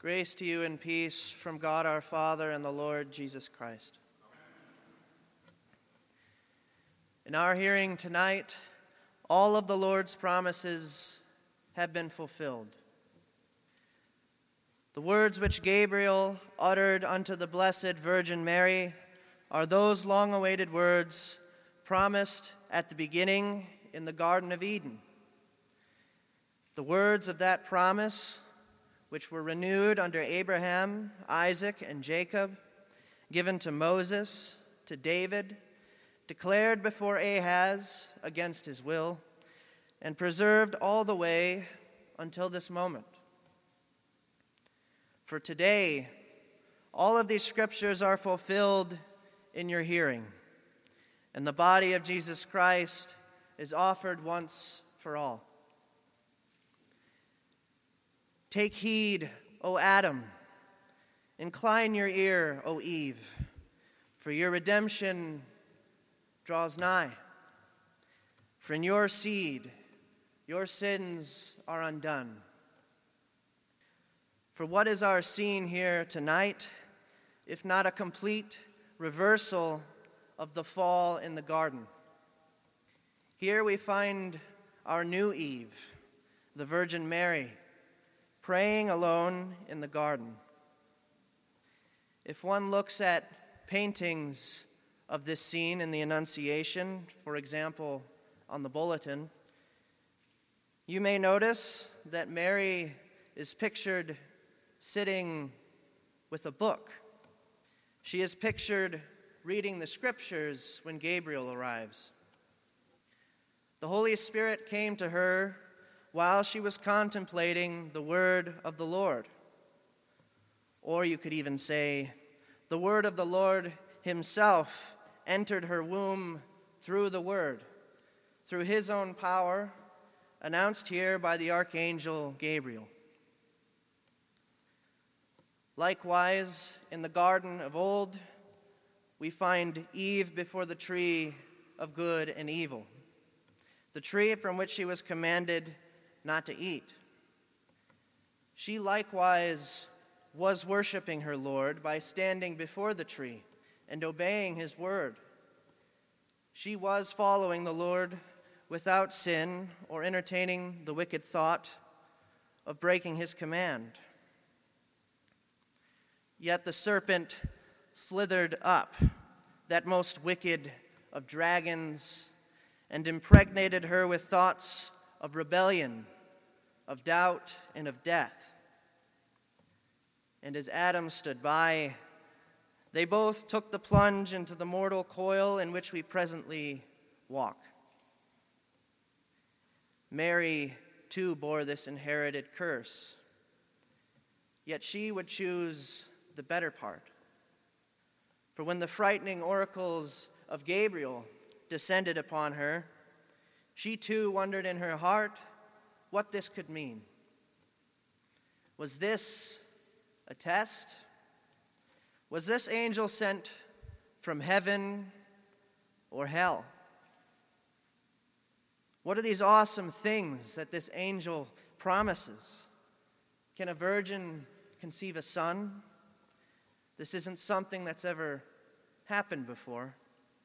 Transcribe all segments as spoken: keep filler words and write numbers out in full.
Grace to you and peace from God our Father and the Lord Jesus Christ. In our hearing tonight, all of the Lord's promises have been fulfilled. The words which Gabriel uttered unto the Blessed Virgin Mary are those long-awaited words promised at the beginning in the Garden of Eden. The words of that promise, which were renewed under Abraham, Isaac, and Jacob, given to Moses, to David, declared before Ahaz against his will, and preserved all the way until this moment. For today, all of these scriptures are fulfilled in your hearing, and the body of Jesus Christ is offered once for all. Take heed, O Adam. Incline your ear, O Eve, for your redemption draws nigh. For in your seed, your sins are undone. For what is our scene here tonight, if not a complete reversal of the fall in the garden? Here we find our new Eve, the Virgin Mary, praying alone in the garden. If one looks at paintings of this scene in the Annunciation, for example, on the bulletin, you may notice that Mary is pictured sitting with a book. She is pictured reading the scriptures when Gabriel arrives. The Holy Spirit came to her while she was contemplating the word of the Lord. Or you could even say, the word of the Lord himself entered her womb through the word, through his own power, announced here by the archangel Gabriel. Likewise, in the garden of old, we find Eve before the tree of good and evil, the tree from which she was commanded not to eat. She likewise was worshiping her Lord by standing before the tree and obeying his word. She was following the Lord without sin or entertaining the wicked thought of breaking his command. Yet the serpent slithered up, that most wicked of dragons, and impregnated her with thoughts of rebellion, of doubt, and of death. And as Adam stood by, they both took the plunge into the mortal coil in which we presently walk. Mary, too, bore this inherited curse, yet she would choose the better part. For when the frightening oracles of Gabriel descended upon her, she too wondered in her heart what this could mean. Was this a test? Was this angel sent from heaven or hell? What are these awesome things that this angel promises? Can a virgin conceive a son? This isn't something that's ever happened before.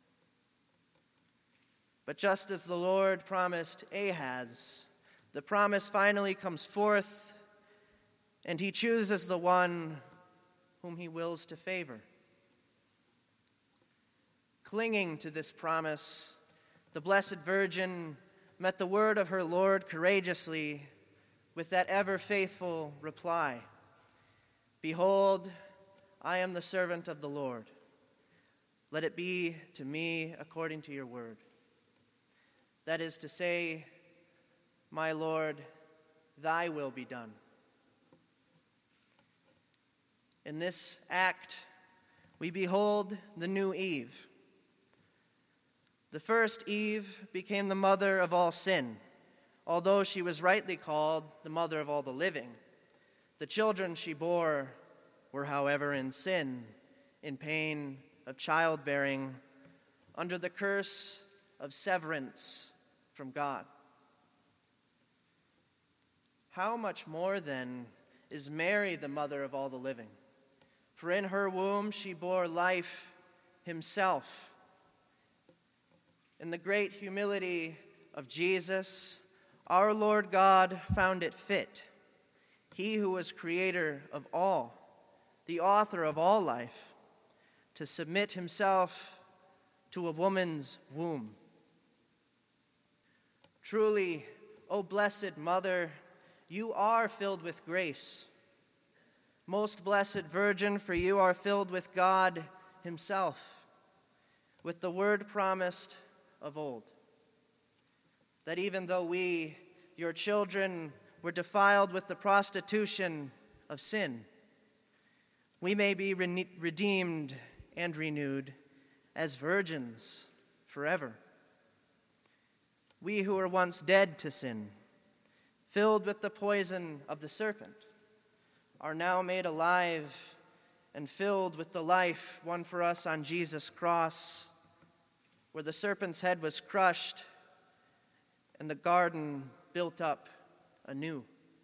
But just as the Lord promised Ahaz, the promise finally comes forth, and he chooses the one whom he wills to favor. Clinging to this promise, the Blessed Virgin met the word of her Lord courageously with that ever-faithful reply, "Behold, I am the servant of the Lord. Let it be to me according to your word." That is to say, "My Lord, thy will be done." In this act, we behold the new Eve. The first Eve became the mother of all sin, although she was rightly called the mother of all the living. The children she bore were, however, in sin, in pain of childbearing, under the curse of severance from God. How much more then is Mary, the mother of all the living. For in her womb she bore life himself. In the great humility of Jesus, our Lord God found it fit, he who was creator of all, the author of all life, to submit himself to a woman's womb. Truly, O blessed Mother, you are filled with grace. Most blessed Virgin, for you are filled with God himself, with the word promised of old, that even though we, your children, were defiled with the prostitution of sin, we may be re- redeemed and renewed as virgins forever. We who were once dead to sin, filled with the poison of the serpent, are now made alive and filled with the life won for us on Jesus' cross, where the serpent's head was crushed and the garden built up anew.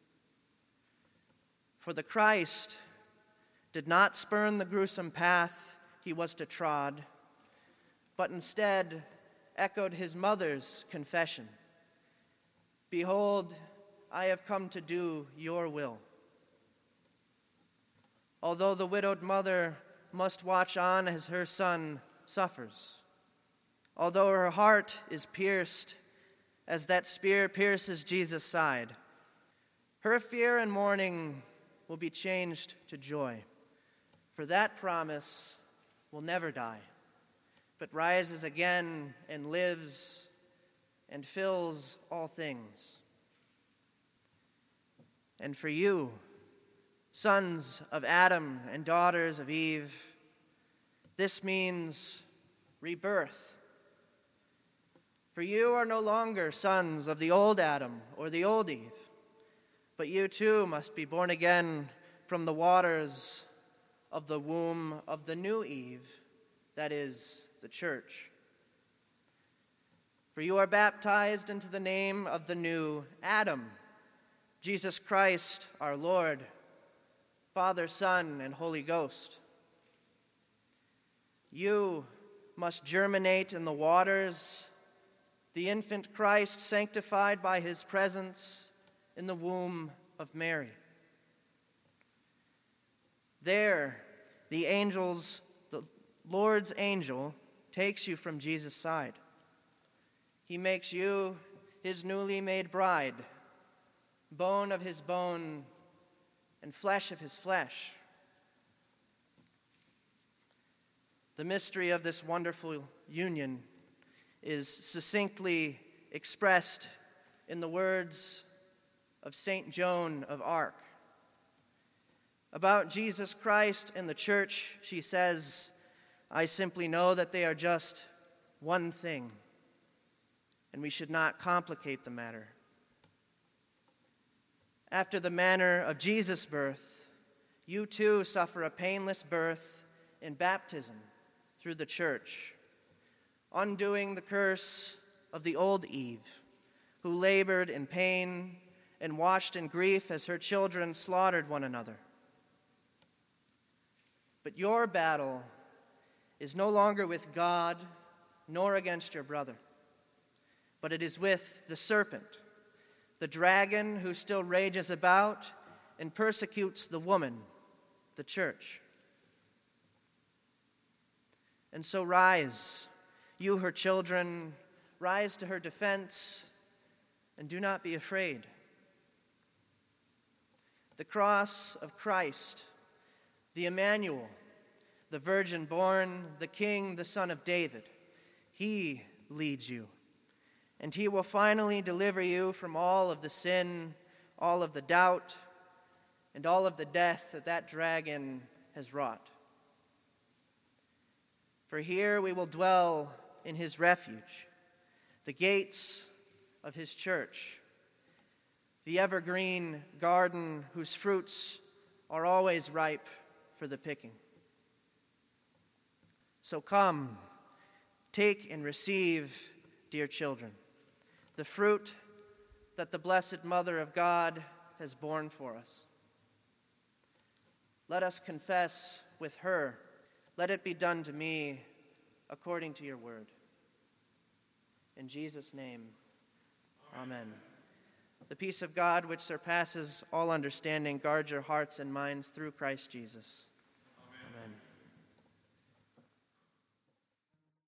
For the Christ did not spurn the gruesome path he was to trod, but instead echoed his mother's confession, "Behold, I have come to do your will." Although the widowed mother must watch on as her son suffers, although her heart is pierced as that spear pierces Jesus' side, her fear and mourning will be changed to joy, for that promise will never die, but rises again and lives and fills all things. And for you, sons of Adam and daughters of Eve, this means rebirth. For you are no longer sons of the old Adam or the old Eve, but you too must be born again from the waters of the womb of the new Eve, that is, the church. For you are baptized into the name of the new Adam, Jesus Christ our Lord, Father, Son, and Holy Ghost. You must germinate in the waters, the infant Christ sanctified by his presence in the womb of Mary. There, the angels, the Lord's angel, takes you from Jesus' side. He makes you his newly made bride, bone of his bone and flesh of his flesh. The mystery of this wonderful union is succinctly expressed in the words of Saint Joan of Arc. About Jesus Christ and the church, she says, "I simply know that they are just one thing, and we should not complicate the matter. After the manner of Jesus' birth, you too suffer a painless birth in baptism through the church, undoing the curse of the old Eve, who labored in pain and watched in grief as her children slaughtered one another. But your battle is no longer with God nor against your brother, but it is with the serpent, the dragon who still rages about and persecutes the woman, the church. And so rise, you her children, rise to her defense, and do not be afraid. The cross of Christ, the Emmanuel, the virgin born, the King, the Son of David, he leads you. And he will finally deliver you from all of the sin, all of the doubt, and all of the death that that dragon has wrought. For here we will dwell in his refuge, the gates of his church, the evergreen garden whose fruits are always ripe for the picking. So come, take and receive, dear children, the fruit that the Blessed Mother of God has borne for us. let us confess with her, let it be done to me according to your word. In Jesus' name, amen. The peace of God, which surpasses all understanding, guard your hearts and minds through Christ Jesus.